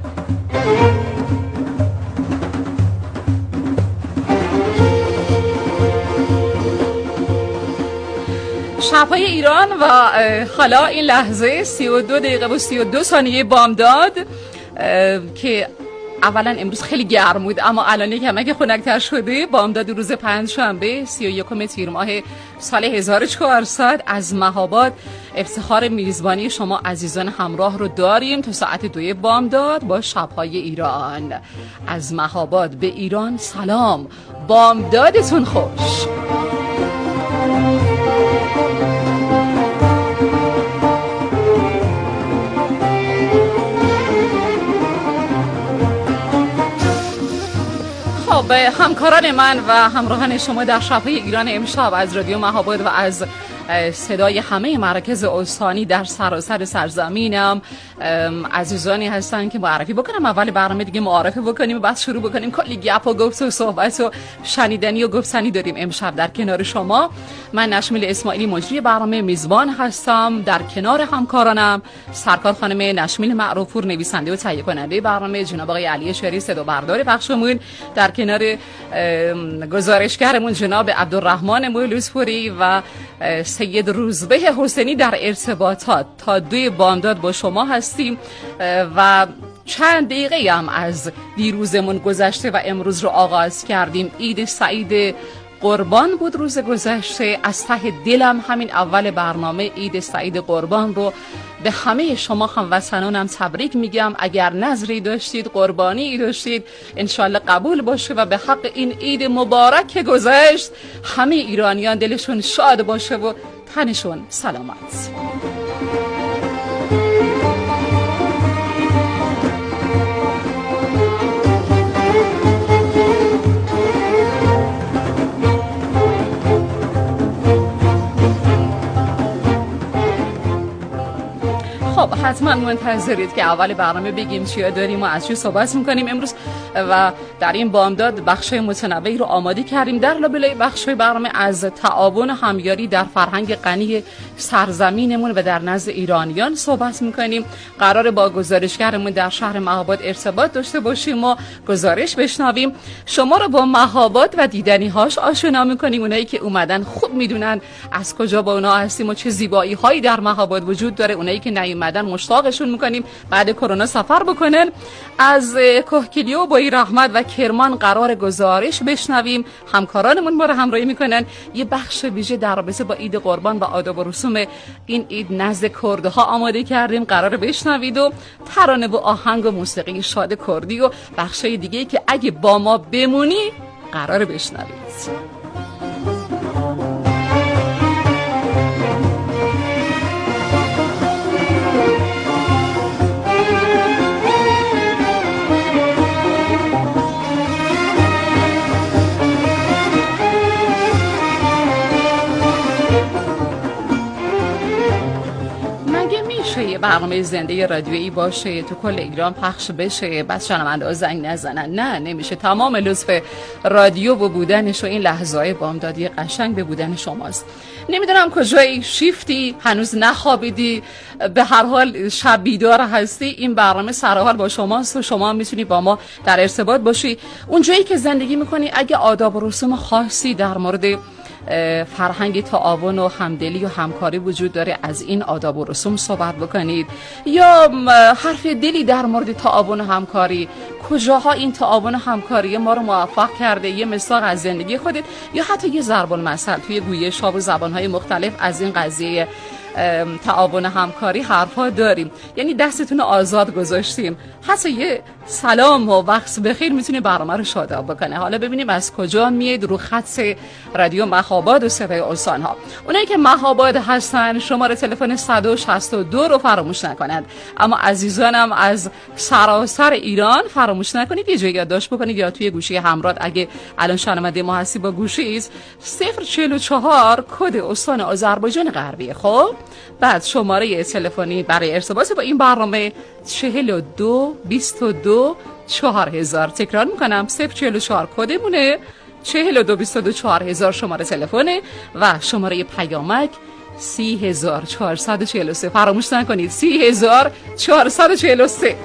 شب‌های ایران و حالا این لحظه 32:32 بامداد که اولا امروز خیلی گرم بود، اما الان کمک خنک‌تر شده. بامداد روز پنجشنبه 31 تیر ماه سال 1400 از مهاباد افتخار میزبانی شما عزیزان همراه رو داریم تا ساعت 2 بامداد با شب‌های ایران. از مهاباد به ایران سلام، بامدادتون خوش. به همکاران من و همراهان شما در شب‌های ایران امشب از رادیو مهاباد و از صدای همه مراکز استانی در سراسر سرزمینم عزیزانی هستن که معرفی بکنم. اول برنامه دیگه معرفی بکنیم و بعد شروع بکنیم کلی گپ و گفت و صحبت و شنیدنی و گفتنی داریم. امشب در کنار شما من نشمیل اسماعیلی مجری برنامه میزبان هستم. در کنار همکارانم سرکار خانم نشمیل معروفپور نویسنده و تهیه کننده برنامه، جناب آقای علی شری صدا بردار بخشمون، در کنار گزارشگرمون جناب عبدالرحمن مولوسپوری و سید روزبه حسینی در ارتباطات. تا 2 بامداد با شما هستیم و چند دقیقه هم از دیروزمون گذشته و امروز رو آغاز کردیم. عید سعید قربان بود روز گذشته. از ته دلم همین اول برنامه عید سعید قربان رو به همه شما هموطنانم تبریک میگم. اگر نظری داشتید، قربانی داشتید، انشالله قبول باشه و به حق این عید مبارک که گذشت همه ایرانیان دلشون شاد باشه و تنشون سلامت. خب حتما منتظرید که اول برنامه بگیم چیا داریم و از چی صحبت میکنیم امروز و در این بامداد بخشای متنوعی رو آماده کردیم. در لابلای بخشای برنامه از تعاون و همیاری در فرهنگ غنی سرزمینمون و در نزد ایرانیان صحبت میکنیم. قراره با گزارشگرمون در شهر مهاباد ارتباط داشته باشیم و گزارش بشنویم. شما رو با مهاباد و دیدنی‌هاش آشنا میکنیم. اونایی که اومدن خوب میدونن از کجا با اونا هستیم و چه زیبایی هایی در مهاباد وجود داره. اونایی که نیومدن مشتاقشون میکنیم بعد کرونا سفر بکنن. از کوهگیلو، بوی رحمت و کرمان قرار گزارش بشنویم. همکارانمون ما رو همراهی میکنن. یه بخش ویژه در رابطه با عید قربان و آداب و رسوم این عید نزد کردها آماده کردیم، قرار بشنوید و ترانه و آهنگ و موسیقی شاد کردی و بخشای دیگه که اگه با ما بمونی قرار بشنوید. یه برنامه زنده رادیویی باشه تو کل ایران پخش بشه بعد شنونده‌ها زنگ نزنن؟ نه نمیشه. تمام لطف رادیو و بودنش و این لحظه‌های بامدادی قشنگ به بودن شماست. نمیدونم کجایی، شیفتی، هنوز نخوابیدی، به هر حال شب بیدار هستی، این برنامه سرحال با شماست و شما میتونی با ما در ارتباط باشی. اونجایی که زندگی میکنی اگه آداب و رسوم خاصی در مورد فرهنگ تعاون و همدلی و همکاری وجود داره از این آداب و رسوم صحبت بکنید، یا حرف دلی در مورد تعاون و همکاری، کجاها این تعاون و همکاری ما رو موفق کرده، یه مثال از زندگی خودت یا حتی یه ضرب المثل توی گویش ها و زبانهای مختلف از این قضیه تعاون همکاری حرفا داریم. یعنی دستتون آزاد گذاشتیم، حتی یه سلام و وقت بخیر میتونه برنامه رو شاداب بکنه. حالا ببینیم از کجا میاد رو خط رادیو مهاباد و صدای استان‌ها. اونایی که مهاباد هستن شماره تلفن 162 رو فراموش نکنند. اما عزیزانم از سراسر ایران فراموش نکنید یه جایی یادداشت بکنید یا توی گوشی همراه اگه الان شنونده ما هستی با گوشی 044 کد استان آذربایجان غربی. خب بعد شماره تلفنی برای ارتباط با این برنامه 42 22 4000. تکرار میکنم 044 کدمونه 42 22 4000 شماره تلفنه و شماره پیامک 30443. فراموش نکنید 30443.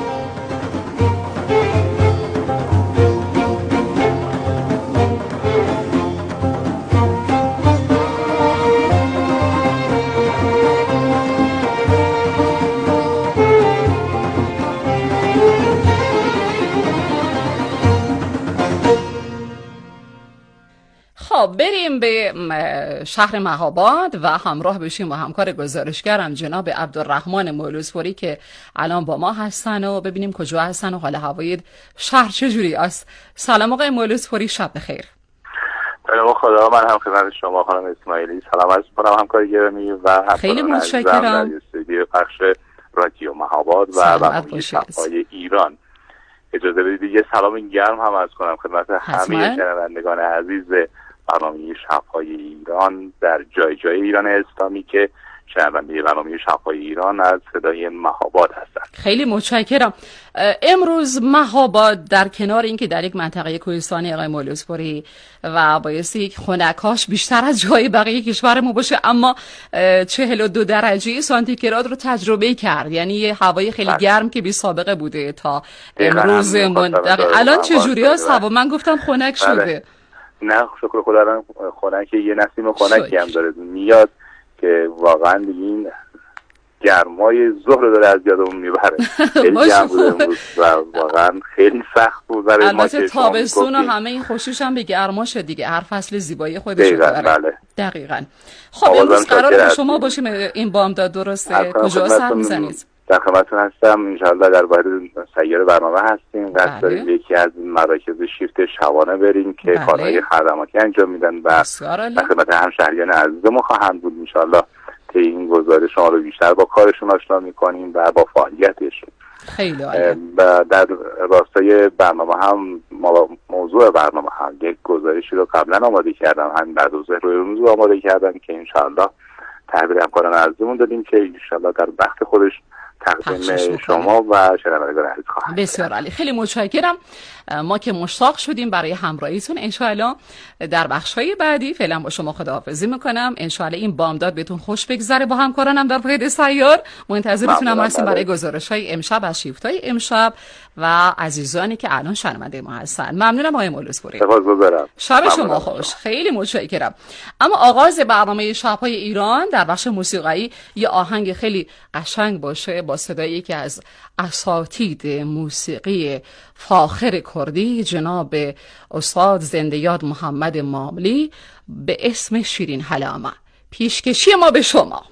بریم به شهر مهاباد و همراه بشیم با همکار گزارشگرم جناب عبدالرحمن مولوسپوری که الان با ما هستن و ببینیم کجا هستن و حال هوای شهر چجوری است. سلام آقای مولوسپوری، شب بخیر. سلام خدا، من هم خدمت شما خانم اسماعیلی سلام عرض می‌کنم همکار گرامی و خیلی متشکرم در استودیو پخش رادیو مهاباد و برنامه شب‌های ایران. اجازه بدید یه سلام گرم هم عرض کنم خدمت همه شنوندگان عزیز برنامه شب‌های ایران در جای جای ایران اسلامی که شنونده برنامه شب‌های ایران از صدای مهاباد هستند. خیلی متشکرم. امروز مهاباد در کنار اینکه در یک منطقه کوهستانی آقای مولوسپوری و بایستی یک خنک‌هاش بیشتر از جای بقیه کشورمون باشه، اما 42 درجه سانتیگراد رو تجربه کرد. یعنی یه هوای خیلی گرم که بی سابقه بوده تا امروز. الان چجوری است هوا؟ من گفتم خنک شده. نه شکر خدا الان خنک، یه نسیم خنکی هم داره میاد که واقعا این گرمای ظهر داره از یادمون میبره. خیلی گرم بود امروز و واقعا خیلی سخت بود برای ما. البته تابستون و همه این خوشیش هم به گرماشه دیگه، هر فصل زیبایی خودش داره. بله. دقیقاً. خب امروز قراره با شما باشیم این بامداد، درسته؟ کجا سر میزنید؟ در خدمتتون هستم. انشاءالله در واحد سیار برنامه هستیم. قصد داریم یکی از مراکز شیفت شبانه بریم که کارهای خدماتی انجام میدن و در خدمت همشهریان عزیزمون خواهند بود. انشاءالله طی این گزارش شما رو بیشتر با کارشون آشنا میکنیم و با فعالیتشون. خیلی عالی. و در راستای برنامه هم موضوع برنامه هم یک گزارشی رو قبلا آماده کردم، همین بعد از ظهر امروز رو آماده کردم که انشاءالله تحویل همکاران عزیزمون دادیم که انشاءالله در وقت خودش تقدیم شما و شنوندگان عزیز خواهد. بسیار عالی، خیلی متشکرم. ما که مشتاق شدیم برای همراهیتون. انشاءالله در بخش‌های بعدی فعلا با شما خداحافظی میکنم. انشاءالله این بامداد بهتون خوش بگذره. با همکارانم در واحد سیار منتظرتونم هستیم برای گزارش‌های امشب از شیفت‌های امشب و عزیزانی که الان شنونده ما هستن. ممنونم آقای مولوسپوری. سپاسگزارم. شب شما خوش. خیلی متشکرم. اما آغاز برنامه شب‌های ایران در بخش موسیقایی یه آهنگ خیلی قشنگ باشه با صدای یکی از اساتید موسیقی فاخر کردی جناب استاد زنده یاد محمد ماملی به اسم شیرین حلامه. پیشکشی ما به شما.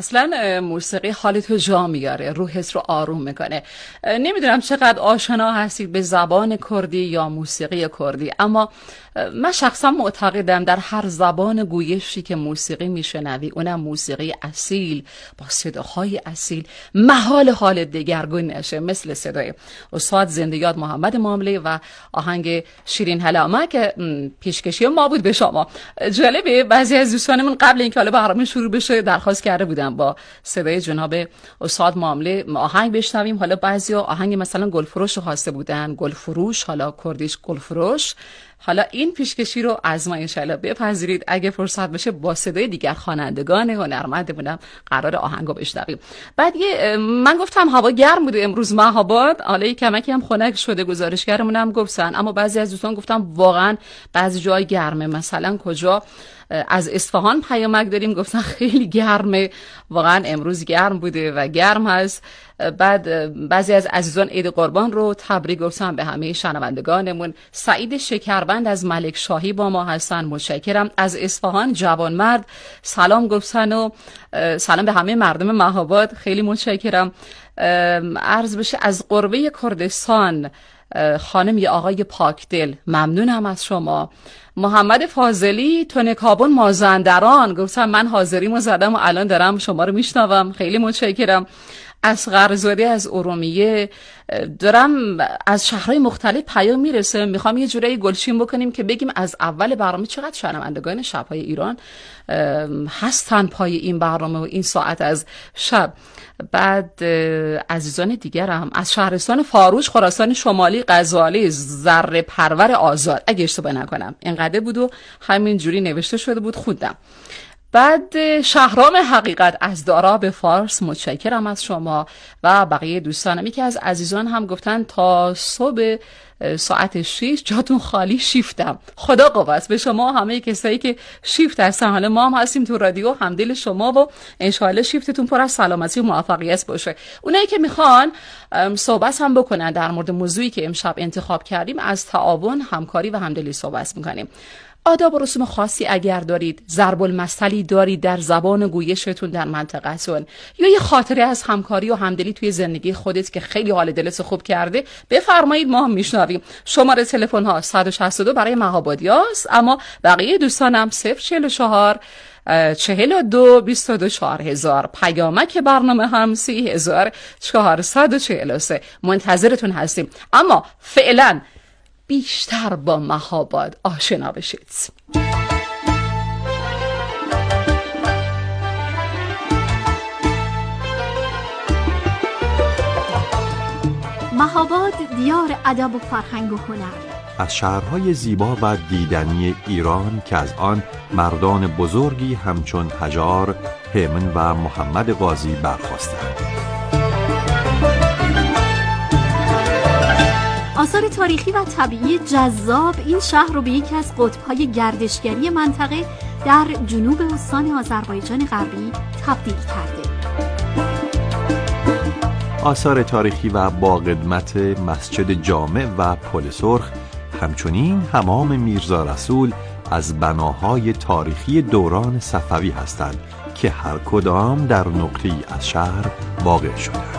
اصلا موسیقی حالتو جا میاره، روحت رو آروم میکنه. نمیدونم چقدر آشنا هستید به زبان کردی یا موسیقی کردی، اما من شخصا معتقدم در هر زبان گویشی که موسیقی میشنوی، اونم موسیقی اصیل با صداهای اصیل، محال حالت دگرگون نشه. مثل صدای استاد زنده یاد محمد معامله و آهنگ شیرین حلامه که پیشکشی ما بود به شما. جالبه بعضی از دوستانمون قبل اینکه حالا برنامه شروع بشه درخواست کرده بودن با صدای جناب استاد معامله آهنگ بشنویم. حالا بعضیا آهنگ مثلا گلفروش رو خواسته بودن، گلفروش، حالا کردیش گلفروش. حالا این پیشکشی رو از ما انشالله بپذیرید. اگه فرصت بشه با صدای دیگر خوانندگان هنرمندمونم قرار آهنگو بشنویم. بعد من گفتم هوا گرم بوده امروز مهاباد، حالا کمکی هم خنک شده، گزارشگرمون هم گفتن، اما بعضی از دوستان گفتم واقعا بعضی جای گرمه. مثلا کجا از اصفهان پیامک داریم، گفتن خیلی گرمه، واقعا امروز گرم بوده و گرم هست. بعد بعضی از عزیزان عید قربان رو تبریک گفتن به همه شنوندگانمون. سعید شکربند از ملک شاهی با ما هستن، متشکرم. از اصفهان جوانمرد سلام گفتن و سلام به همه مردم مهاباد، خیلی متشکرم. عرض بشه از قربه کردستان خانم یا آقای پاکدل ممنونم از شما. محمد فاضلی تونکابون مازندران گفتم من حاضریمو زدم و الان دارم شما رو میشنوم، خیلی متشکرم. اصغر زاده از ارومیه دارم از شهرهای مختلف پیام میرسه، میخوام یه جورایی گلچین بکنیم که بگیم از اول برنامه چقدر شنوندگان شب‌های ایران هستن پای این برنامه و این ساعت از شب. بعد عزیزان دیگرم از شهرستان فاروش، خراسان شمالی، غزالی، ذره پرور آزاد، اگه اشتباه نکنم اینقدر بود و همین جوری نوشته شده بود خوندم. بعد شهرام حقیقت از دارا به فارس متشکرم از شما و بقیه دوستانم. یکی از عزیزان هم گفتن تا صبح ساعت 6 جاتون خالی، شیفتم. خدا قوت به شما همه کسایی که شیفت هستن. حالا ما هم هستیم تو رادیو، همدل شما و انشاءالله شیفتتون پر از سلامتی و موفقیت باشه. اونایی که میخوان صحبت هم بکنن در مورد موضوعی که امشب انتخاب کردیم، از تعاون، همکاری و همدلی صحبت میکنیم. آداب و رسوم خاصی اگر دارید، ضرب المثلی دارید در زبان گویشتون در منطقه‌تون، یا یه خاطره از همکاری و همدلی توی زندگی خودت که خیلی حال دلت خوب کرده، بفرمایید، ما هم میشنویم. شماره تلفن ها 162 برای مهابادیاست، اما بقیه دوستانم 044 42 22 4000. پیامک برنامه هم 3443. منتظرتون هستیم. اما فعلا بیشتر با مهاباد آشنا بشید. مهاباد دیار ادب و فرهنگ و هنر، از شهرهای زیبا و دیدنی ایران که از آن مردان بزرگی همچون حجار، هیمن و محمد غازی برخاستند. آثار تاریخی و طبیعی جذاب این شهر رو به یکی از قطب‌های گردشگری منطقه در جنوب استان آذربایجان غربی تبدیل کرده. آثار تاریخی و با قدمت مسجد جامع و پل سرخ، همچنین حمام میرزا رسول از بناهای تاریخی دوران صفوی هستند که هر کدام در نقطه‌ای از شهر واقع شدند.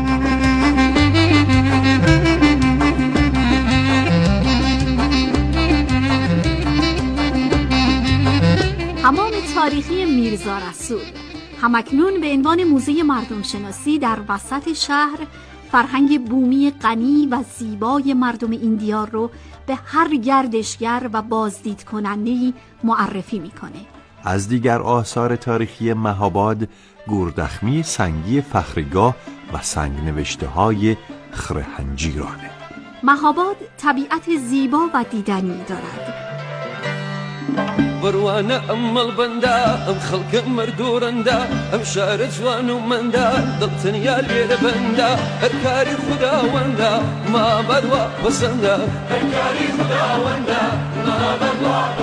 حمام تاریخی میرزا رسول همکنون به عنوان موزه مردم شناسی در وسط شهر فرهنگ بومی غنی و زیبای مردم این دیار رو به هر گردشگر و بازدید کننده‌ای معرفی میکنه. از دیگر آثار تاریخی مهاباد گوردخمی سنگی فخرگاه و سنگ نوشته های خرهنجیرانه. مهاباد طبیعت زیبا و دیدنی دارد. بروانه ام البنده ام خلق مردورنده ام شعر جوان و منده دلتن یا لیر بنده هر کاری خداونده ما بدوا بسنده هر کاری خداونده ما بدوا